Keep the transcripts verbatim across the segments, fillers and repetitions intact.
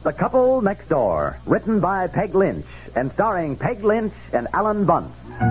The Couple Next Door, written by Peg Lynch and starring Peg Lynch and Alan Bunce.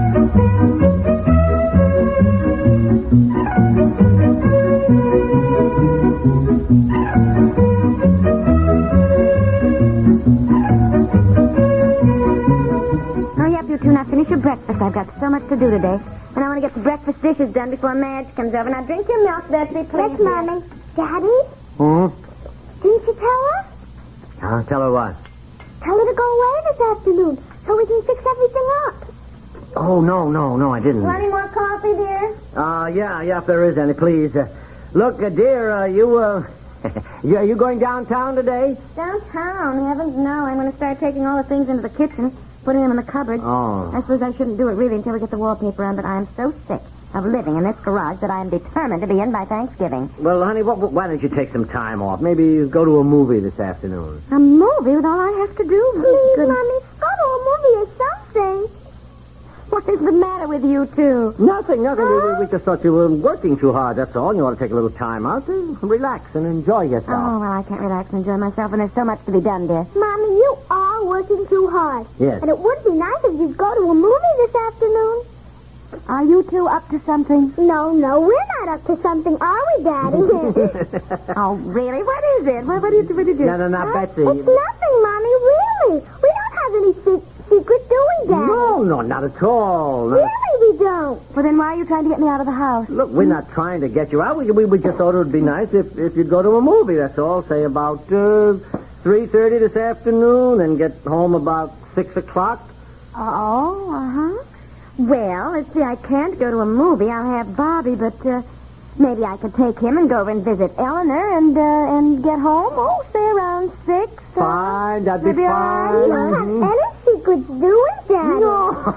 Hurry up, you two. Now finish your breakfast. I've got so much to do today. And I want to get the breakfast dishes done before Madge comes over. Now drink your milk, Betsy, please. Yes, Mommy. Daddy? Hmm? Didn't you tell her? Huh? Tell her what? Tell her to go away this afternoon so we can fix everything up. Oh, no, no, no, I didn't. Want any more coffee, dear? Uh, yeah, yeah, if there is any, please. Uh, look, uh, dear, uh, you, uh, you, are you going downtown today? Downtown? Heavens, no. I'm going to start taking all the things into the kitchen, putting them in the cupboard. Oh. I suppose I shouldn't do it really until we get the wallpaper on, but I am so sick of living in this garage that I am determined to be in by Thanksgiving. Well, honey, what, why don't you take some time off? Maybe go to a movie this afternoon. A movie with all I have to do? Please, Good- Mommy, go to a movie or something. What is the matter with you two? Nothing, nothing. We, we, we just thought you were working too hard, that's all. You ought to take a little time out to relax and enjoy yourself. Oh, well, I can't relax and enjoy myself, and there's so much to be done, dear. Mommy, you are working too hard. Yes. And it would be nice if you'd go to a movie this afternoon. Are you two up to something? No, no, we're not up to something, are we, Daddy? Oh, really? What is it? What, what did you, what did you... No, no, no, Huh? Betsy. It's nothing, Mommy, really. We don't have any se- secret, do we, Daddy? No, no, not at all. Not- Really, we don't. Well, then why are you trying to get me out of the house? Look, we're not trying to get you out. We, we, we just thought it would be nice if, if you'd go to a movie, that's all. Say about uh, three thirty this afternoon and get home about six o'clock. Oh, uh-huh. Well, let's see, I can't go to a movie. I'll have Bobby, but uh, maybe I could take him and go over and visit Eleanor and uh, and get home. Oh, say around six. uh, Fine, that'd be maybe all fine. We right. don't have any secrets, do we, Daddy? No.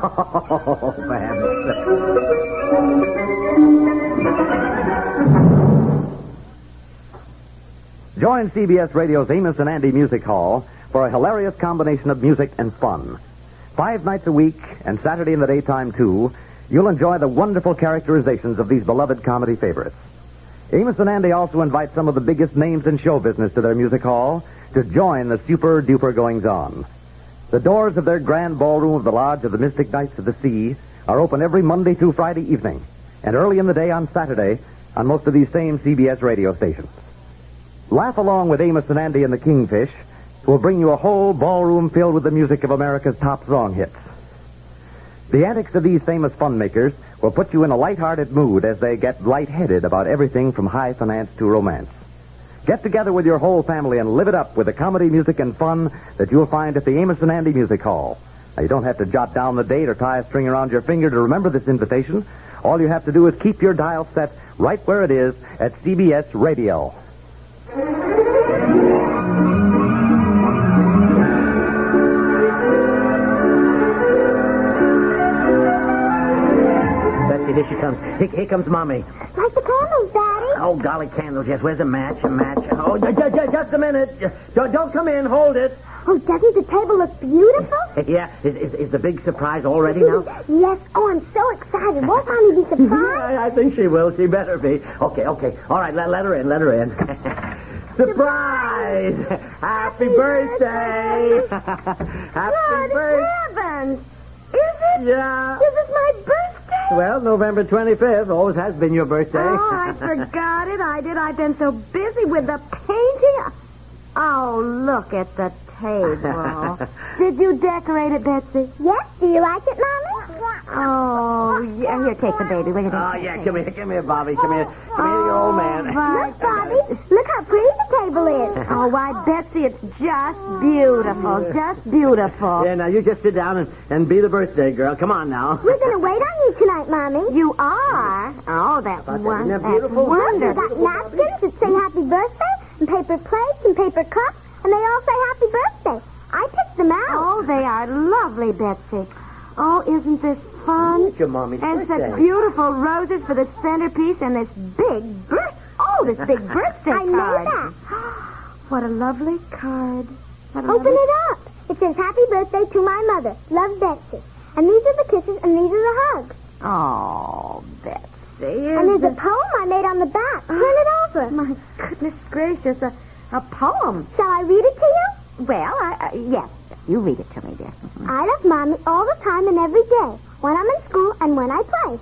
For heaven's sake. Join C B S Radio's Amos and Andy Music Hall for a hilarious combination of music and fun. Five nights a week, and Saturday in the daytime, too, you'll enjoy the wonderful characterizations of these beloved comedy favorites. Amos and Andy also invite some of the biggest names in show business to their music hall to join the super-duper goings-on. The doors of their grand ballroom of the Lodge of the Mystic Knights of the Sea are open every Monday through Friday evening, and early in the day on Saturday on most of these same C B S radio stations. Laugh along with Amos and Andy and the Kingfish, who will bring you a whole ballroom filled with the music of America's top song hits. The antics of these famous fun makers will put you in a light-hearted mood as they get light-headed about everything from high finance to romance. Get together with your whole family and live it up with the comedy, music, and fun that you'll find at the Amos and Andy Music Hall. Now, you don't have to jot down the date or tie a string around your finger to remember this invitation. All you have to do is keep your dial set right where it is at C B S Radio. Here she comes. Here, here comes Mommy. Like the candles, Daddy. Oh, golly candles, yes. Where's the match? A match. Oh, j- j- j- just a minute. Don't, don't come in. Hold it. Oh, doesn't the table look beautiful? Yeah. Is, is, is the big surprise all ready now? Yes. Oh, I'm so excited. Won't Mommy be surprised? I, I think she will. She better be. Okay, okay. All right, let, let her in. Let her in. Surprise! Happy birthday! Happy Good birthday! heavens! Is it? Yeah. Is it my birthday? Well, November twenty-fifth always has been your birthday. Oh, I forgot it. I did. I've been so busy with the painting. Oh, look at the table. Did you decorate it, Betsy? Yes. Do you like it, Mommy? Oh, yeah. Here, take the baby. Will you? Oh, yeah, come here. Come here, Bobby. Come here. Come here, you old man. my Look, Bobby. Look how pretty the table is. Oh, why, Betsy, it's just beautiful. Just beautiful. Yeah, now you just sit down and, and be the birthday girl. Come on now. We're going to wait on you tonight, Mommy. You are? Oh, that's, that? one, Isn't that that's beautiful? We wonderful. got napkins that say happy birthday, and paper plates, and paper cups, and they all say happy birthday. I picked them out. Oh, they are lovely, Betsy. Oh, isn't this fun? It's your mommy's And birthday. such beautiful roses for the centerpiece and this big birth. Oh, this big birthday I card. know that. What a lovely card. What a Open lovely... it up. It says happy birthday to my mother. Love, Betsy. And these are the kisses, and these are the hugs. Oh, Betsy. And there's a poem I made on the back. Turn it over. My goodness gracious, a, a poem. Shall I read it to you? Well, I, uh, yes. You read it to me, dear. I love Mommy all the time and every day. When I'm in school and when I play.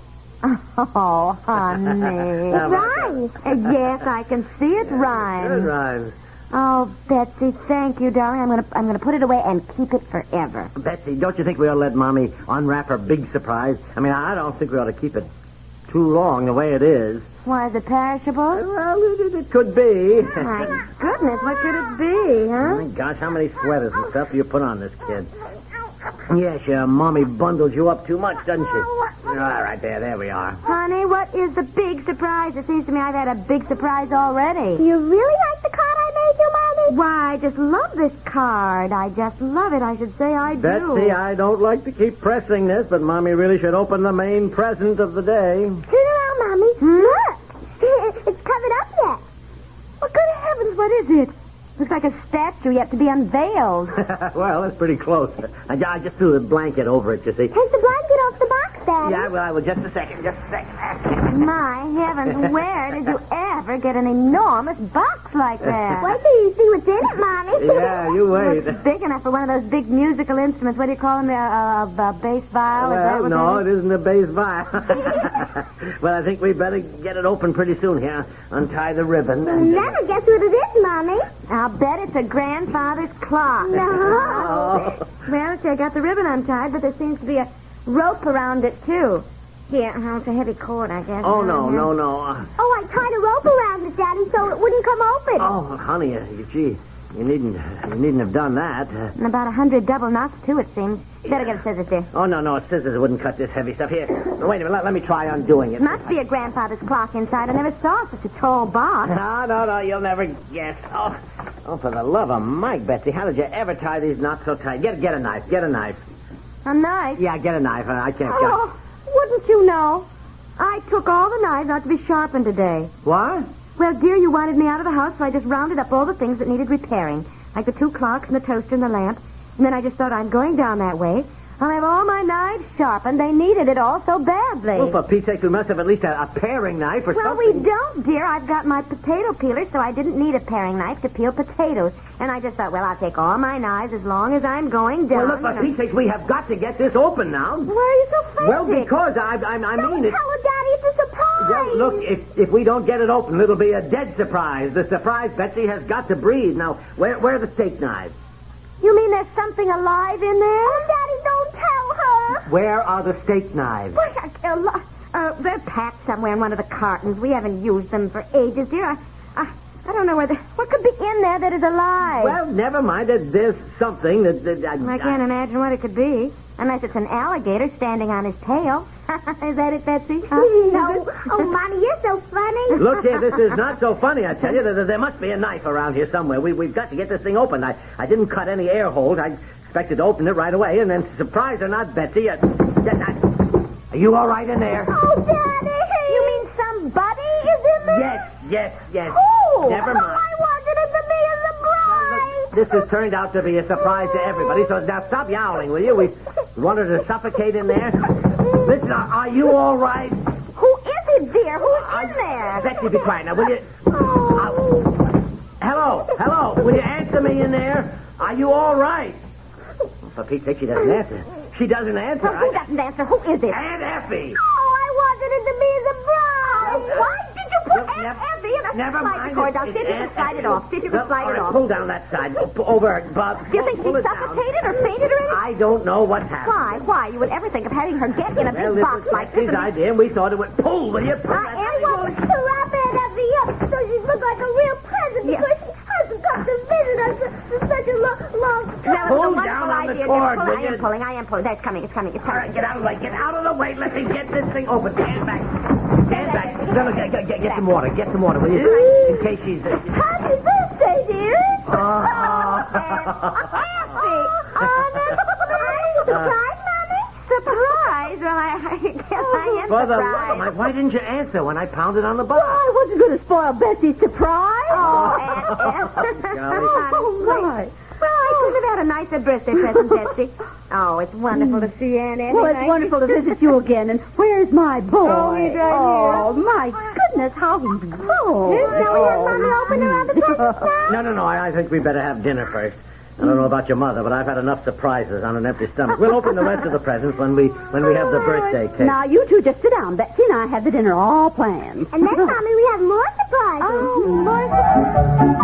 Oh, honey. It rhymes. Uh, yes, I can see it rhymes. Good rhymes. Oh, Betsy, thank you, darling. I'm gonna I'm gonna put it away and keep it forever. Betsy, don't you think we ought to let Mommy unwrap her big surprise? I mean, I don't think we ought to keep it too long the way it is. Why, is it perishable? Well, it, it could be. My goodness, what could it be, Oh, huh? my gosh, how many sweaters and stuff do you put on this kid? Yes, your Mommy bundles you up too much, doesn't she? All right, there, there we are. Honey, what is the big surprise? It seems to me I've had a big surprise already. You really like the card I made you, Mommy? Why, I just love this card. I just love it. I should say I do. Betsy, I don't like to keep pressing this, but Mommy really should open the main present of the day. Turn around, Mommy. Look. It's covered up yet. Oh, good heavens, what is it? Looks like a statue yet to be unveiled. Well, that's pretty close. I, I just threw the blanket over it, you see. Take the blanket off the box, Daddy. Yeah, well, I will. Just a second, just a second. My heavens, where did you ever get an enormous box like that? Wait till you see what's in it, Mommy. Yeah, you wait. It's big enough for one of those big musical instruments. What do you call them? A uh, uh, uh, bass viol? Is that Well, what no, that it isn't a bass viol. Well, I think we better get it open pretty soon here. Untie the ribbon. And, Never guess what it is, Mommy. I'll bet it's a grandfather's clock. No. Oh. Well, okay, I got the ribbon untied, but there seems to be a rope around it, too. Here, oh, it's a heavy cord, I guess. Oh, no, no, no. Uh, Oh, I tied a rope around it, Daddy, so it wouldn't come open. oh, honey, uh, gee, you needn't, you needn't have done that. Uh, And about a hundred double knots, too, it seems. You better get a scissors, dear. oh, no, no, scissors wouldn't cut this heavy stuff. Here, wait a minute, let, let me try undoing it. Must be a grandfather's clock inside. I never saw such a tall box. No, no, no, you'll never guess. Oh, oh, for the love of Mike, Betsy, how did you ever tie these knots so tight? Get, get a knife, get a knife. A knife? Yeah, get a knife. I I can't. Oh, wouldn't you know? I took all the knives out to be sharpened today. What? Well, dear, you wanted me out of the house, so I just rounded up all the things that needed repairing, like the two clocks and the toaster and the lamp. And then I just thought, I'm going down that way. I'll have all my knives sharpened. They needed it all so badly. Well, for Pete's sake, we must have at least a, a paring knife or Well, something. we don't, dear. I've got my potato peeler, so I didn't need a paring knife to peel potatoes. And I just thought, well, I'll take all my knives as long as I'm going down. Well, look, for you know. Pete's sake, we have got to get this open now. Why are you so frantic? Well, because I, I, I Don't mean it. tell her, Daddy. It's a surprise. Well, look, if, if we don't get it open, it'll be a dead surprise. The surprise Betsy has got to breathe. Now, where, where are the steak knives? You mean there's something alive in there? Oh, Daddy, don't tell her. Where are the steak knives? Why, I- uh, lo- uh, they're packed somewhere in one of the cartons. We haven't used them for ages, dear. I, I, I don't know where the, what could be in there that is alive. Well, never mind. There- There's something that... that I, I can't imagine what it could be, unless it's an alligator standing on his tail. Is that it, Betsy? Huh? No. Oh, Mommy, you're so funny. Look here, this is not so funny, I tell you. There, there must be a knife around here somewhere. We, we've got to get this thing open. I, I didn't cut any air holes. I expected to open it right away, and then, surprise or not, Betsy, uh, are you all right in there? Oh, Daddy. You mean somebody is in there? Yes, yes, yes. Who? Never mind. I wanted it to be a surprise. This has turned out to be a surprise to everybody, so now stop yowling, will you? We wanted to suffocate in there. Listen, are, are you all right? Who is it, dear? Who's in there? Betsy, be quiet now, will you? Oh. Uh, hello, hello. Will you answer me in there? Are you all right? For Pete's sake, she doesn't answer. She doesn't answer. Well, who I- doesn't answer? Who is it? Aunt Effie. Oh, I wanted it to be a surprise. What? Did you put Well, Aunt never- Effie in a Never slide mind. the cord down? It's- See if you it's can slide it Effie. off. See if you can Well, slide all it right, off. Pull down that side. P- Over, Bob. Do you think pull she's it down. suffocated or fainted or anything? I don't know what's happened. Why? Why? You would ever think of having her get in a Well, big this box was like this? Betsy's and- idea, and we thought it would pull. Will you? Pull that I thing. want to wrap Aunt Effie up so she looks like a real present Yeah. because she hasn't come to visit us for such a long, long Now, time. it was a Pull wonderful down on the idea. cord, Pull- will I you? am pulling. I am pulling. That's coming. It's coming. It's All coming. right, get out of the way. Get out of the way. Let me get this thing open. Stand back. Stand back. No, no, get, get, get, get some water. Get some water, will you? In case she's... Uh, Happy birthday, dear. Oh. Effie. Oh, that's nice. Surprise, Mommy? Surprise? Well, I, I guess I am For the love surprised. of my... Why didn't you answer when I pounded on the Well, box? I wasn't going to spoil Betsy's surprise. Oh, Aunt Effie. Golly. Oh, my. Well, I couldn't have had a nicer birthday present, Betsy. Oh, it's wonderful to see Aunt Effie. Well, it's wonderful to visit you again. And where's my boy? Oh, he's right Oh, my goodness, how he's grown. Shall we have Mommy open her other presents now? No, no, no. I, I think we better have dinner first. I don't know about your mother, but I've had enough surprises on an empty stomach. We'll open the rest of the presents when we when we have the birthday cake. Now, you two just sit down. Betsy and I have the dinner all planned. And then, Mommy, we have more surprises. Oh, more surprises.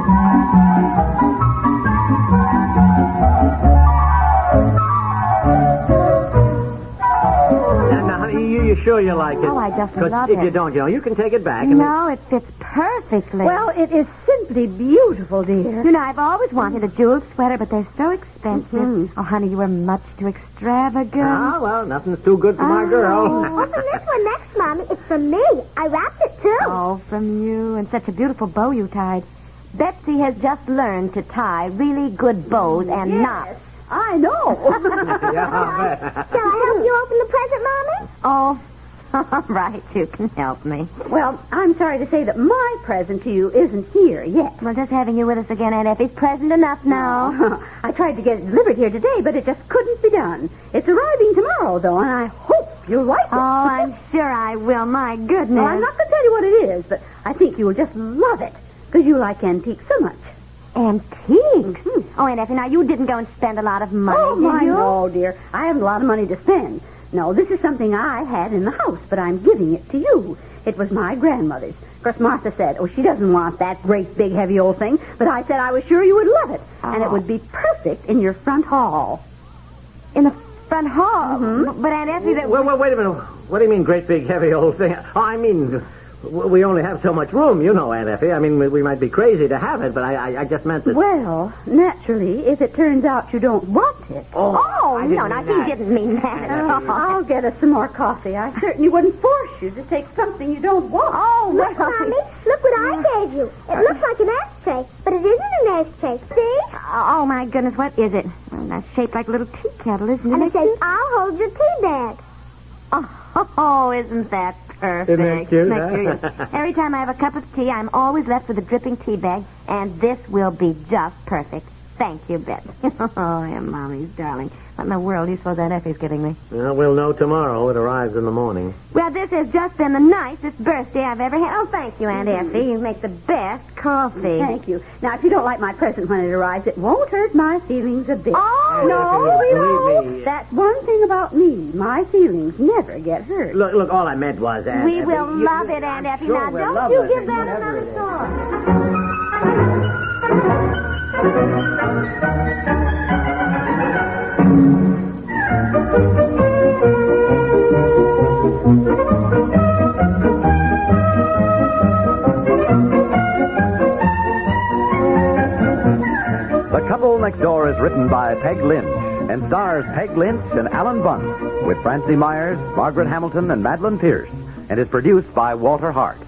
And now, honey, you, you sure you like it? Oh, I just 'Cause love if it. you don't, you know, you can take it back. and No, it fits perfectly. Well, it is simply beautiful, dear. You know, I've always wanted a jeweled sweater, but they're so expensive. Mhm. Oh, honey, you were much too extravagant. Ah, well, nothing's too good for my girl. Open this one next, Mommy. It's from me. I wrapped it, too. Oh, from you, and such a beautiful bow you tied. Betsy has just learned to tie really good bows and Yes, knots. I know. Yeah, I'll bet. Shall I help you open the present, Mommy? Oh, all right, you can help me. Well, I'm sorry to say that my present to you isn't here yet. Well, just having you with us again, Aunt Effie's present enough now. I tried to get it delivered here today, but it just couldn't be done. It's arriving tomorrow, though, and I hope you'll like it. Oh, I'm sure I will. My goodness. Well, I'm not going to tell you what it is, but I think you will just love it, because you like antiques so much. Antiques? Mhm. Oh, Aunt Effie, now you didn't go and spend a lot of money, Oh, did my, you? no, dear. I haven't a lot of money to spend. No, this is something I had in the house, but I'm giving it to you. It was my grandmother's. Of course, Martha said, oh, she doesn't want that great, big, heavy old thing, but I said I was sure you would love it, and it Oh. would be perfect in your front hall. In the front hall? Mhm. But Aunt Effie, that... Well, well, wait a minute. What do you mean, great big heavy old thing? Oh, I mean, w- we only have so much room, you know, Aunt Effie. I mean, we, we might be crazy to have it, but I, I, I just meant that. Well, naturally, if it turns out you don't want it, Oh, I didn't no, mean no, that. he didn't mean that. uh, I'll get us some more coffee. I certainly wouldn't force you to take something you don't want. Oh, Look, well... Mommy. Look what I gave you. It looks like an ashtray, but it isn't an ashtray. See? Oh, my goodness, what is it? Well, that's shaped like a little tea kettle, isn't And it? it says, I'll hold your tea bag. Oh, oh, isn't that perfect? Isn't that cute, Isn't huh? that cute? Every time I have a cup of tea, I'm always left with a dripping tea bag, and this will be just perfect. Thank you, Betsy. Oh, Aunt Mommy's darling. What in the world do you suppose Aunt Effie's giving me? Well, we'll know tomorrow. It arrives in the morning. Well, this has just been the nicest birthday I've ever had. Oh, thank you, Aunt Effie. You make the best coffee. Thank you. Now, if you don't like my present when it arrives, it won't hurt my feelings a bit. Oh, no, we believe won't. me. That's one thing about me. My feelings never get hurt. Look, look, all I meant was, Aunt we Effie, will you- love you- it, Aunt I'm Effie. sure Now, we'll don't love you it, give that whatever another it is. thought. The Couple Next Door is written by Peg Lynch and stars Peg Lynch and Alan Bunce with Francie Myers, Margaret Hamilton, and Madeline Pierce, and is produced by Walter Hart.